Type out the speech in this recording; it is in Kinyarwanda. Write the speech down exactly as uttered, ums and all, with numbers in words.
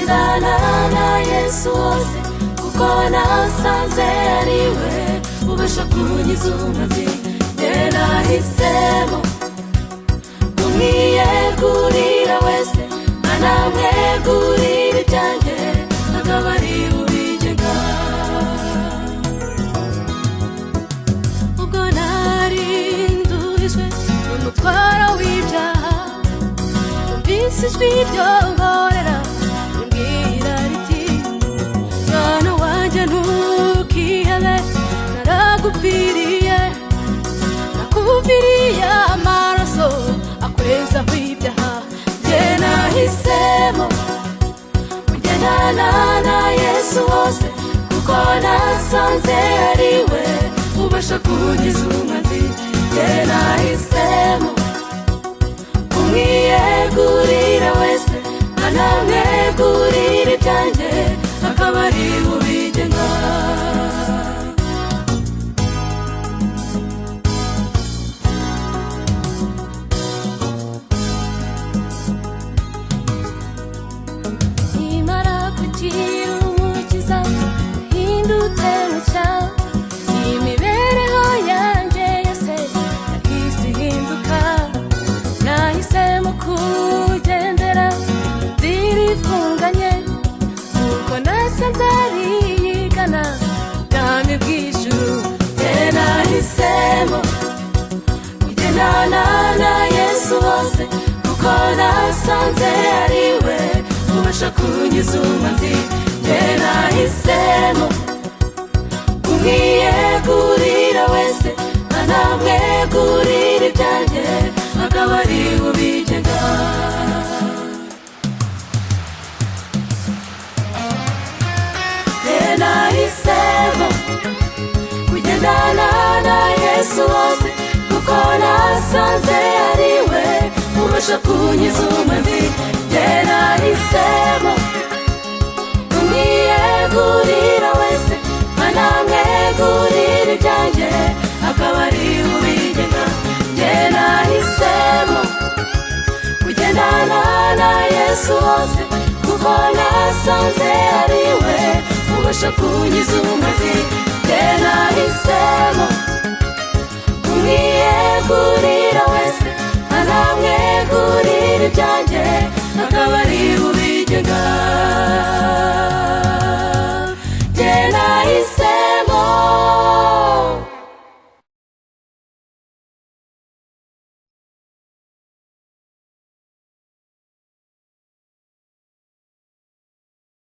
kugendana na Yesu wose kuko nasanze ariwe ubasha kunkiza umwanzi njye nahisemo kumwiyegurira wese anamwegurira ibyanjye akaba ari ubigenga ubwo nari nduhijwe n'umutwaro w'ibyaha numvise ijwi ryongorera rimbwira riti mwana wanjye ntukihebe naragupfiriye nakuviriye amaraso akureza kw'ibyaha njye nahisemo kugendana na Yesu wose kuko nasanze ariwe ubasha kunkiza umwanzi njye nahisemo kumwiyegurira wese anamwegurira ibyanjye akaba ari ubigenga nimara kugira umukiza hindutse mucya imibereho yanjye yose yahise ihinduka nahisemo kugendera nzira ifunganye kuko nasanze ariyigana ubwami bw'ijuru njye nahisemo kugendana na Yesu wose kuko nasanze ariwe ubasha kunkiza umwanzi njye nahisemo kumwiyegurira wese anamwegurira ibyanjye akaba ari ubigenga njye nahisemo kugendana na Yesu wose kuko nasanze ariwe ubasha kunkiza umwanzi njye nahisemo kumwiyegurira wese anamwegurira ibyanjye akaba ari ubigenga njye nahisemo kugendana na Yesu wose kuko nasanze ariwe ubasha kunkiza umwanzi